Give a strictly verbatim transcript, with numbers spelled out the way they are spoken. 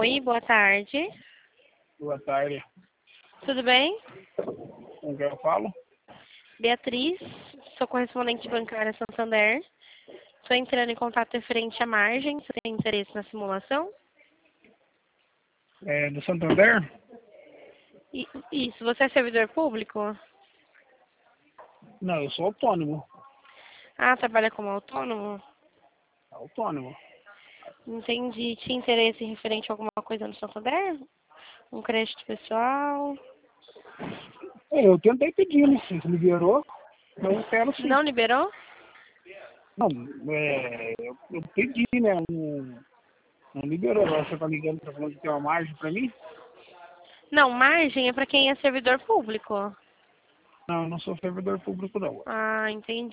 Oi, boa tarde. Boa tarde. Tudo bem? Com quem eu falo? Beatriz, sou correspondente bancária Santander. Estou entrando em contato referente à margem. Você tem interesse na simulação? É, do Santander? I- Isso, você é servidor público? Não, eu sou autônomo. Ah, trabalha como autônomo? Autônomo. Entendi. Tinha interesse referente a alguma coisa no Santander? Um crédito pessoal? É, eu tentei pedir, né? Você liberou? Mas eu quero sim. Não liberou? Não, é, eu, eu pedi, né? Não, não liberou. Agora você tá ligando pra falando que tem uma margem pra mim? Não, margem é para quem é servidor público. Não, eu não sou servidor público, não. Ah, entendi.